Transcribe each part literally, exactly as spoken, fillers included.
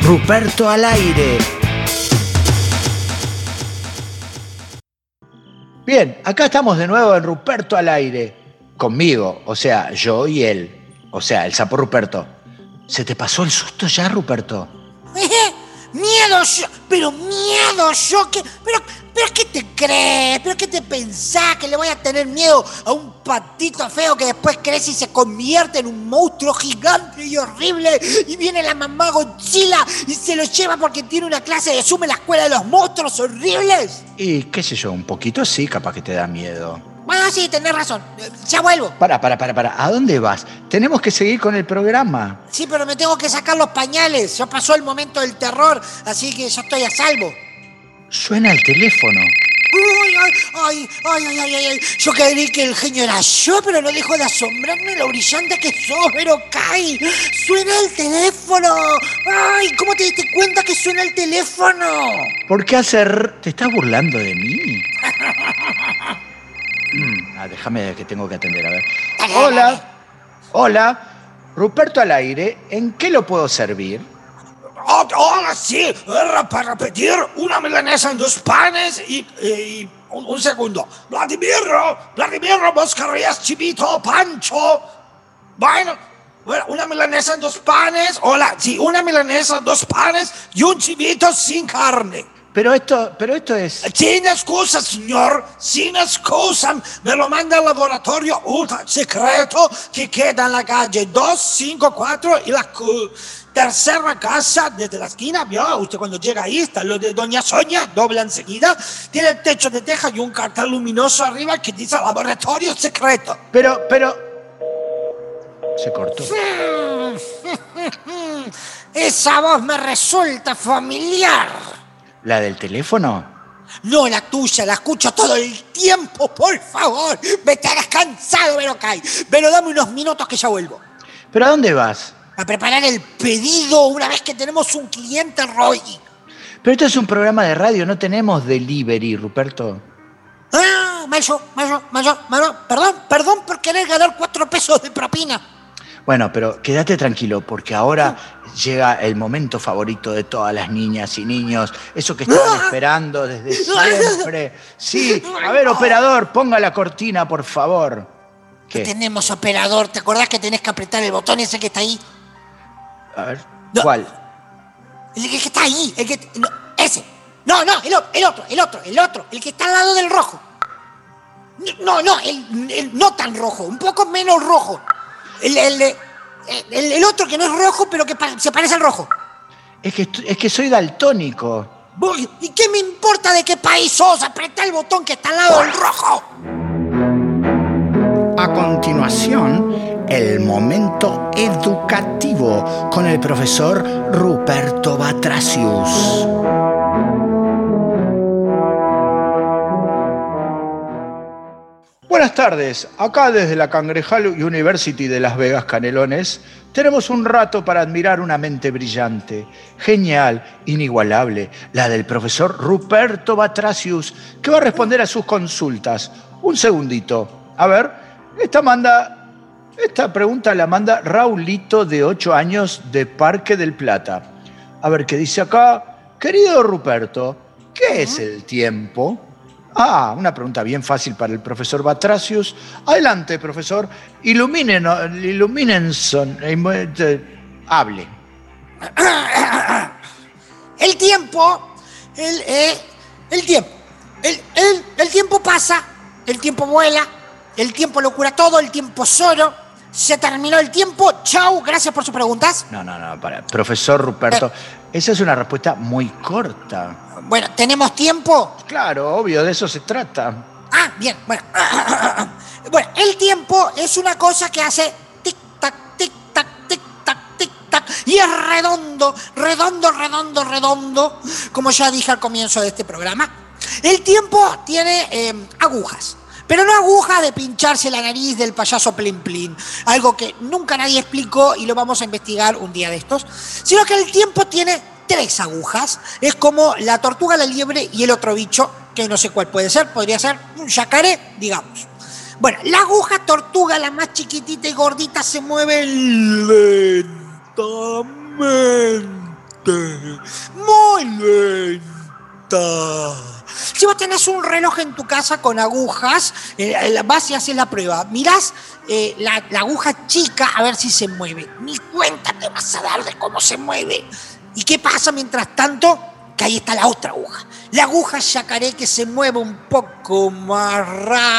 Ruperto al aire. Bien, acá estamos de nuevo en Ruperto al aire. Conmigo, o sea, yo y él. O sea, el sapo Ruperto. ¿Se te pasó el susto ya, Ruperto? ¿Eh? Miedo yo, pero miedo yo, ¿qué? Pero, pero ¿qué te crees? ¿Pero qué te pensás? ¿Que le voy a tener miedo a un patito feo que después crece y se convierte en un monstruo gigante y horrible? Y viene la mamá Godzilla y se lo lleva porque tiene una clase de Zoom en la escuela de los monstruos horribles. Y qué sé yo, un poquito sí, capaz que te da miedo. Bueno, sí, tenés razón. Ya vuelvo. Para, para, para, para. ¿A dónde vas? Tenemos que seguir con el programa. Sí, pero me tengo que sacar los pañales. Ya pasó el momento del terror, así que ya estoy a salvo. Suena el teléfono. Uy, ay, ay, ay, ay, ay, ay, ay. Yo creí que el genio era yo, pero no dejo de asombrarme lo brillante que sos, pero Kai. Suena el teléfono. Ay, ¿cómo te diste cuenta que suena el teléfono? ¿Por qué hacer? ¿Te estás burlando de mí? mm, ah, déjame que tengo que atender, a ver. Dale, Hola, dale. hola. Ruperto al aire. ¿En qué lo puedo servir? Oh, hola, sí, era para repetir una milanesa en dos panes y... y un, un segundo. Vladimiro, Vladimiro, ¿vos querrías chivito o pancho? Bueno, bueno, una milanesa en dos panes. Hola, sí, una milanesa en dos panes y un chivito sin carne. Pero esto, pero esto es... Sin excusa, señor, sin excusa. Me lo manda al laboratorio ultra secreto que queda en la calle dos cinco cuatro y la cu- tercera casa desde la esquina. ¿Vio? Usted cuando llega ahí está lo de Doña Sonia, dobla enseguida. Tiene el techo de teja y un cartel luminoso arriba que dice laboratorio secreto. Pero, pero... Se cortó. Esa voz me resulta familiar. ¿La del teléfono? No la tuya, la escucho todo el tiempo, por favor. Me estarás cansado, pero Kai. Pero dame unos minutos que ya vuelvo. ¿Pero a dónde vas? A preparar el pedido una vez que tenemos un cliente, Roy. Pero esto es un programa de radio, no tenemos delivery, Ruperto. Ah, Mayo, Mayo, Mayo, Mayo. Perdón, perdón por querer ganar cuatro pesos de propina. Bueno, pero quédate tranquilo, porque ahora llega el momento favorito de todas las niñas y niños. Eso que estaban esperando desde siempre. Sí, a ver, operador, ponga la cortina, por favor. No ¿Qué? tenemos operador. ¿Te acordás que tenés que apretar el botón ese que está ahí? A ver, No. ¿cuál? El que está ahí. El que, no, ese. No, no, el, o- el otro, el otro, el otro. El que está al lado del rojo. No, no, el, el no tan rojo. Un poco menos rojo. El, el, el, el- el otro que no es rojo, pero que pa- se parece al rojo. Es que, est- es que soy daltónico. Voy. ¿Y qué me importa de qué país sos? Apretá el botón que está al lado del rojo. A continuación, el momento educativo con el profesor Ruperto Batracius. Buenas tardes, acá desde la Cangrejal University de Las Vegas, Canelones, tenemos un rato para admirar una mente brillante, genial, inigualable, la del profesor Ruperto Batracius, que va a responder a sus consultas. Un segundito, a ver, esta manda, esta pregunta la manda Raulito, de ocho años, de Parque del Plata. A ver qué dice acá. Querido Ruperto, ¿qué es el tiempo? Ah, una pregunta bien fácil para el profesor Batracius. Adelante, profesor. Ilumínenos, ilumínenson, eh, hable. El tiempo, el, eh, el tiempo, el, el, el tiempo pasa, el tiempo vuela, el tiempo lo cura todo, el tiempo solo. Se terminó el tiempo. Chau, gracias por sus preguntas. No, no, no, para. Profesor Ruperto, esa es una respuesta muy corta. Bueno, ¿tenemos tiempo? Claro, obvio, de eso se trata. Ah, bien, bueno. Bueno, el tiempo es una cosa que hace tic-tac, tic-tac, tic-tac, tic-tac. Y es redondo, redondo, redondo, redondo, como ya dije al comienzo de este programa. El tiempo tiene eh, agujas. Pero no agujas de pincharse la nariz del payaso Plin Plin, algo que nunca nadie explicó y lo vamos a investigar un día de estos, sino que el tiempo tiene tres agujas. Es como la tortuga, la liebre y el otro bicho, que no sé cuál puede ser, podría ser un yacaré, digamos. Bueno, la aguja tortuga, la más chiquitita y gordita, se mueve lentamente. muy lenta. Si vos tenés un reloj en tu casa con agujas, eh, vas y haces la prueba. Mirás eh, la, la aguja chica a ver si se mueve. Ni cuenta te vas a dar de cómo se mueve. ¿Y qué pasa mientras tanto? Que ahí está la otra aguja. La aguja yacaré que se mueve un poco más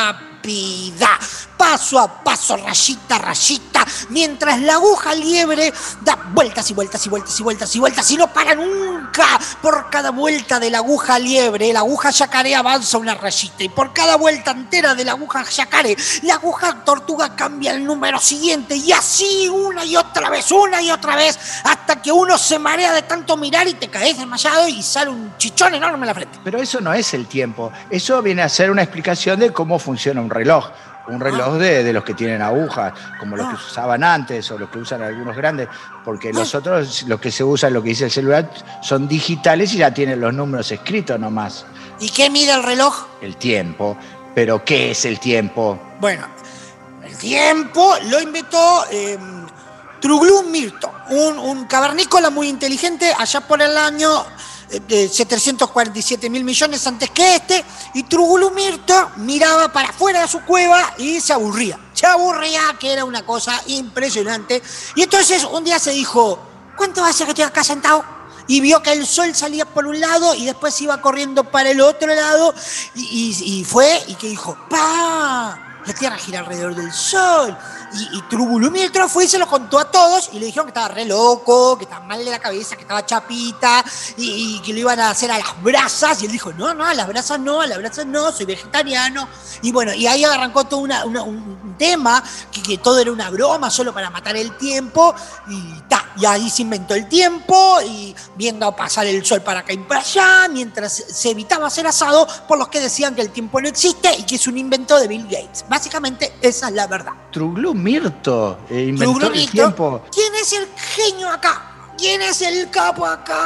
rápida. Paso a paso, rayita a rayita, mientras la aguja liebre da vueltas y vueltas y vueltas y vueltas y vueltas y no para nunca. Por cada vuelta de la aguja liebre, la aguja yacaré avanza una rayita, y por cada vuelta entera de la aguja yacaré, la aguja tortuga cambia el número siguiente, y así una y otra vez, una y otra vez, hasta que uno se marea de tanto mirar y te caes desmayado y sale un chichón enorme en la frente. Pero eso no es el tiempo, eso viene a ser una explicación de cómo funciona un reloj. Un reloj de, de los que tienen agujas, como los que se usaban antes o los que usan algunos grandes, porque los otros, los que se usan, lo que dice el celular, son digitales y ya tienen los números escritos nomás. ¿Y qué mide el reloj? El tiempo. ¿Pero qué es el tiempo? Bueno, el tiempo lo inventó eh, Truglum Mirto, un, un cavernícola muy inteligente allá por el año de setecientos cuarenta y siete mil millones antes que este, y Truglum Mirto miraba para afuera de su cueva y se aburría. Se aburría, que era una cosa impresionante. Y entonces un día se dijo, ¿cuánto hace que estoy acá sentado? Y vio que el sol salía por un lado y después iba corriendo para el otro lado, y, y, y fue y que dijo, ¡pa! La Tierra gira alrededor del Sol. Y, y Truglum Mirto fue y se lo contó a todos y le dijeron que estaba re loco, que estaba mal de la cabeza, que estaba chapita y, y que lo iban a hacer a las brasas. Y él dijo, no, no, a las brasas no, a las brasas no, soy vegetariano. Y bueno, y ahí arrancó todo una, una, un tema, que, que todo era una broma solo para matar el tiempo. Y ta, y ahí se inventó el tiempo, y viendo pasar el sol para acá y para allá, mientras se evitaba hacer asado por los que decían que el tiempo no existe y que es un invento de Bill Gates. Básicamente esa es la verdad. Truglum Mirto eh, inventó Truglum el Mirto. tiempo. ¿Quién es el genio acá? ¿Quién es el capo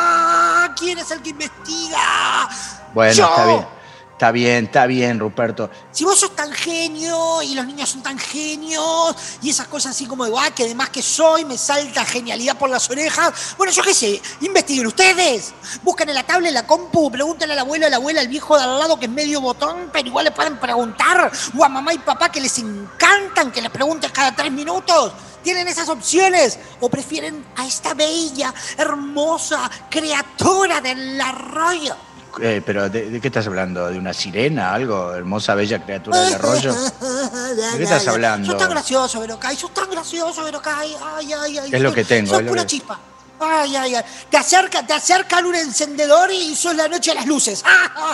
acá? ¿Quién es el que investiga? Bueno, Yo. está bien. Está bien, está bien, Ruperto. Si vos sos tan genio y los niños son tan genios y esas cosas así como de, ah, que además que soy, me salta genialidad por las orejas. Bueno, yo qué sé, investiguen ustedes. Buscan en la tablet, en la compu, pregúntenle al abuelo, a la abuela, al viejo de al lado que es medio botón, pero igual le pueden preguntar. O a mamá y papá que les encantan que les preguntes cada tres minutos. ¿Tienen esas opciones? ¿O prefieren a esta bella, hermosa criatura del arroyo? Eh, pero ¿de, ¿de qué estás hablando? ¿De una sirena? ¿Algo? ¿Hermosa, bella criatura del arroyo? ¿De qué estás hablando? Sos tan gracioso, Verocay. Sos tan gracioso, Verocay. Ay, ay, ay. Es lo que tengo. Sos es lo pura que... chispa. Ay, ay, ay. Te, acerca, te acercan un encendedor y sos la noche de las luces.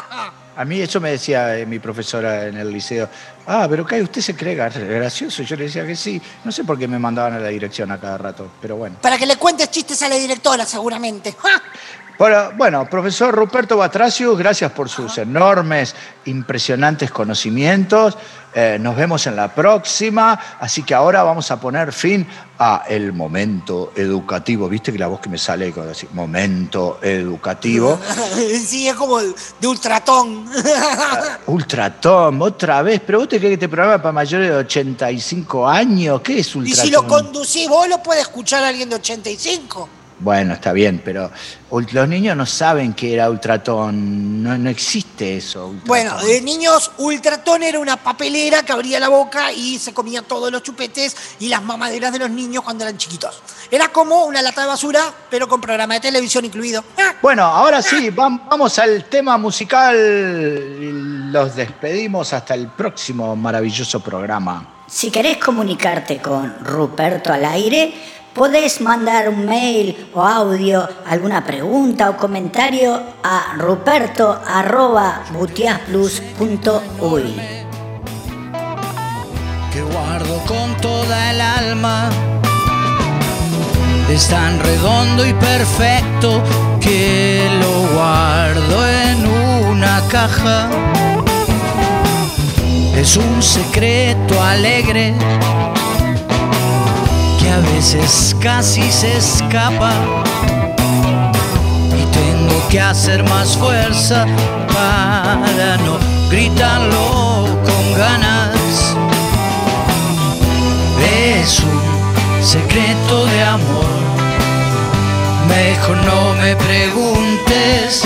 A mí eso me decía eh, mi profesora en el liceo. Ah, pero ¿qué? ¿Usted se cree gracioso? Yo le decía que sí. No sé por qué me mandaban a la dirección a cada rato, pero bueno. Para que le cuentes chistes a la directora, seguramente. Bueno, bueno, profesor Ruperto Batracius, gracias por sus enormes, impresionantes conocimientos. Eh, nos vemos en la próxima. Así que ahora vamos a poner fin a el momento educativo. ¿Viste que la voz que me sale con así, momento educativo? Sí, es como de Ultratón. Uh, Ultratón, otra vez. ¿Pero vos te crees que este programa es para mayores de ochenta y cinco años? ¿Qué es Ultratón? Y si lo conducís vos, lo puede escuchar alguien de ochenta y cinco. Bueno, está bien, pero los niños no saben que era Ultratón, no, no existe eso. Ultratón. Bueno, de niños, Ultratón era una papelera que abría la boca y se comía todos los chupetes y las mamaderas de los niños cuando eran chiquitos. Era como una lata de basura, pero con programa de televisión incluido. ¡Ah! Bueno, ahora sí, vamos al tema musical. Los despedimos hasta el próximo maravilloso programa. Si querés comunicarte con Ruperto al aire, podés mandar un mail o audio, alguna pregunta o comentario a ruperto arroba butiasplus punto uy. Que guardo con toda el alma, es tan redondo y perfecto que lo guardo en una caja. Es un secreto alegre que a veces casi se escapa y tengo que hacer más fuerza para no gritarlo con ganas. Es un secreto de amor, Mejor no me preguntes,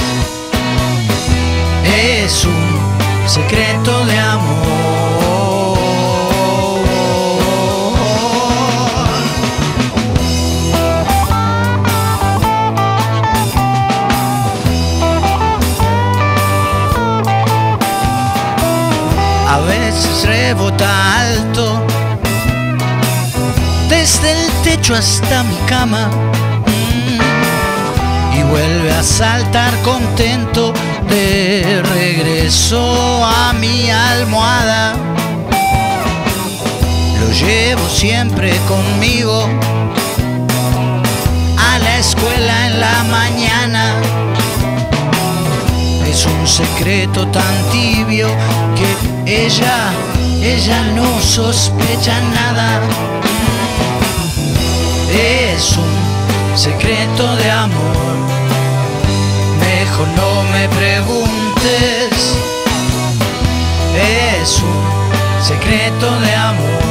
es un secreto de amor. A veces rebota alto desde el techo hasta mi cama mm, y vuelve a saltar contento de regreso a mi almohada. Lo llevo siempre conmigo a la escuela en la mañana. Es un secreto tan tibio que ella, ella no sospecha nada. Es un secreto de amor. Mejor no me preguntes, es un secreto de amor.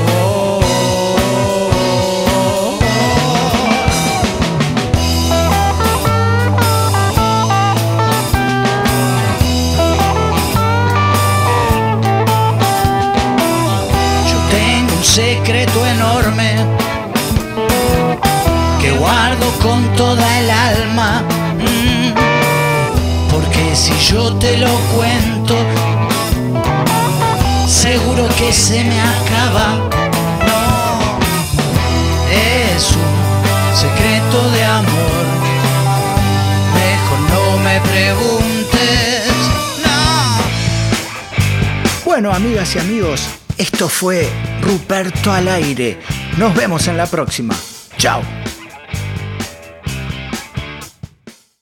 Secreto enorme que guardo con toda el alma, mm, porque si yo te lo cuento seguro que se me acaba. No, es un secreto de amor. Mejor no me preguntes, no. Bueno, amigas y amigos, esto fue Ruperto al aire. Nos vemos en la próxima. Chao.